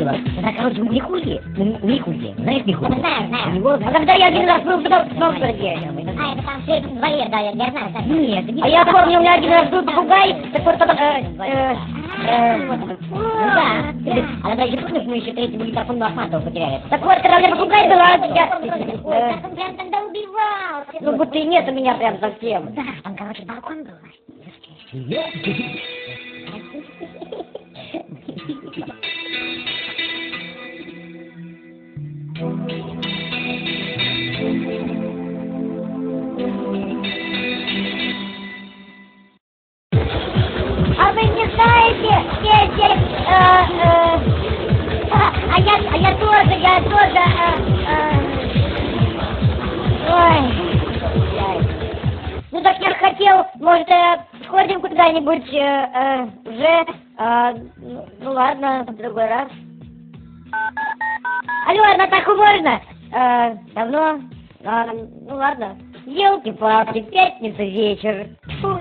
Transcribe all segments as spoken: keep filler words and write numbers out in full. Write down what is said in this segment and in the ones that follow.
было. Да, короче, у Михули, у Михули, знаешь Михули? Знаю, знаю. У него, а когда я один раз был, потом снова А, это там в третьем дворе, да, я я знаю. знаю. Нет, а я помню, у меня один раз был попугай, так вот потом, э, э, э, ну да, а тогда еще помнишь, мы еще третий были Тарфун Ахматова потеряли. Так вот, когда у меня попугай был, а я... Ой, как он прям тогда убивал. Ну, будто и нет у меня прям совсем. Да, там, короче, балкон был. А вы не знаете, где здесь, э, э, а, а я, а я тоже, я тоже, э, э, ой, ну так я хотел, может, э, сходим куда-нибудь, э, э, уже, э, ну, ну ладно, в другой раз. Алло, Натаху можно? Э, давно? А, ну ладно. Елки-палки, пятница вечер. Фу.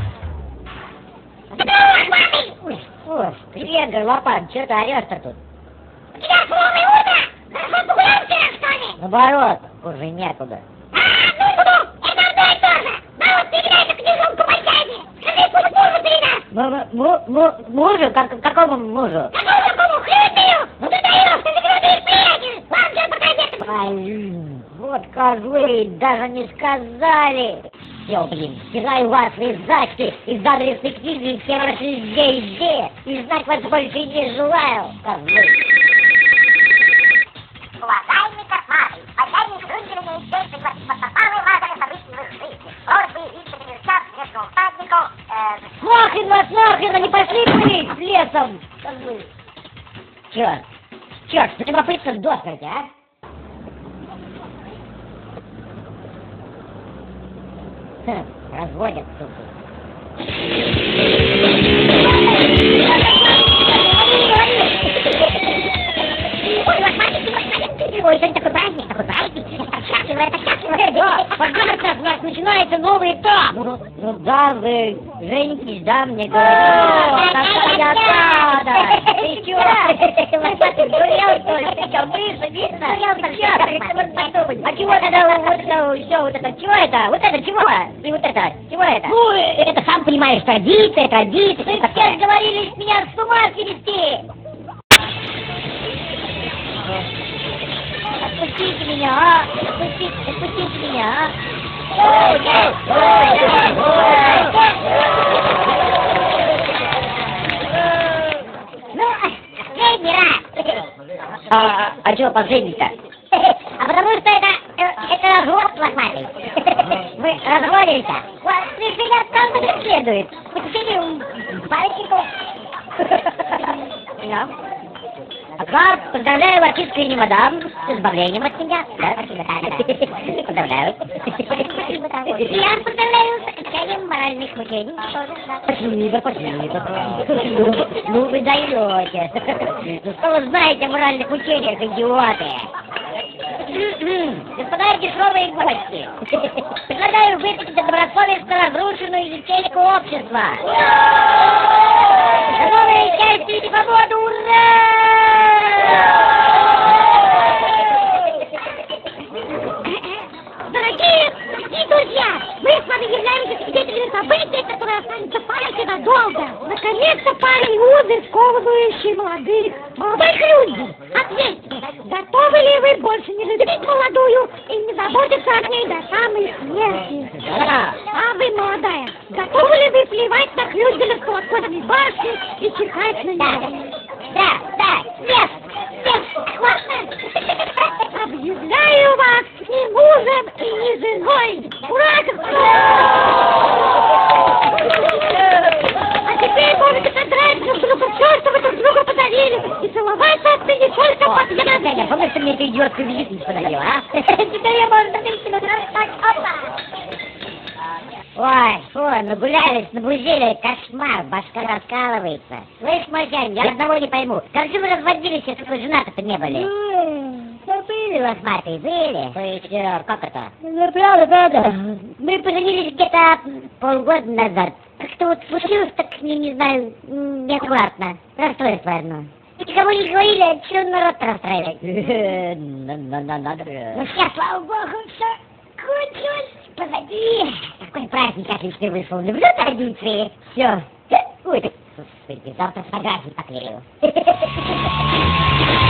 Ой, ой, привет, горлопан, что ты орешь-то тут? У тебя полное утро! Хорошо погулял вчера, что ли? Наоборот, уже некуда. А, ну, ну, это одно и то же! Да вот передай эту книжонку Мальчаге! Скажи, пусть мужу передаст! Му- му- му- Мужу? Как, какому мужу? Какому какому? Хрен ты ее! Ну ты даешь, ты загрузишь приятель! Ладно, сейчас покажи! Блин, вот козлы, даже не сказали. Все, блин, стираю вас из зачки, из адресной книги, все ваши везде, и знать вас больше не желаю, козлы. Уважаемый Косматый, начальник Грунтеля Ищей пригласит вас на самые важные события в их жизни. Просьбы явиться на верстак местному всаднику, э... Нахрен вас, нахрен, они пошли курить лесом, козлы. Черт, черт, что любопытно до смерти, а? Хм, разводят, сука. Ой, сегодня такой праздник, такой праздник, это счастливо, это счастливо. Пожалуйста, у нас начинается новый этап. Ну, ну да, вы, женитесь, да, мне говорили. Какая рада. Ты чё? Ты сдурел, что ли? Ты чё, мышь, видно? А чего тогда вот это, все вот это, чего это? Вот это чего? И вот это, чего это? Ну, это сам понимаешь, традиция, традиция. Вы все говорили меня с ума свести. Отпустите меня, а! Отпустите, отпустите меня, а! Ну, последний раз. А, а чего последний-то? А потому что это, это развод лохматый. Вы разводились-то? Вот, ты меня там как следует. Посетили пальчиков. Да. Ага, поздравляю вас искренне, мадам, с избавлением от меня. Да, спасибо, да, да. Поздравляю. И я поздравляю с окончанием моральных мучений. Спасибо, спасибо. Ну вы даете. Ну что вы знаете о моральных мучениях, идиоты? Господа дешевые гости, предлагаю выпить за добросовестно разрушенную ячейку общества. За новое счастье и свободу, ура! Дорогие, дорогие друзья, мы с вами являемся свидетелями событий, которые останутся в памяти надолго. Наконец-то парень узы, сковывающий молодых, молодых людей. Ответьте, готовы ли вы больше не любить молодую и не заботиться о ней до самой смерти? Да. А вы, молодая, готовы ли вы плевать на Хрюзеля с колокольной башни и чихать на него? Да, да, нет, Нет, хватит! Объявляю вас ни мужем и ни женой! Ура! А теперь можете содрать друг другу все, что вы друг другу подарили, и целоваться отныне только под ядами! Помнишь, что мне эта идиотская визитницу подарила, а? Теперь я могу отлично так, опа! Ой, ой, нагулялись, наблудили, кошмар, башка раскалывается. Слышь, Мальчан, я одного не пойму. Как же вы разводились, если вы женаты-то не были? Ну, были лохматые, были. То есть, э, как это? Ну, правда, правда. Мы поженились где-то полгода назад. Как-то вот случилось так, не, не знаю, неаккуратно. Расстройство одно. Никому не говорили, а все народ расстраивает. Надо. Ну все, слава богу, все кончилось. Позади. Какой праздник отличный вышел. Люблю традиции. Все. Ой, так, слушайте, завтра фотографии поклею.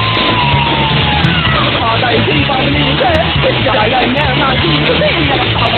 他在西方里面，家人面那是这样好。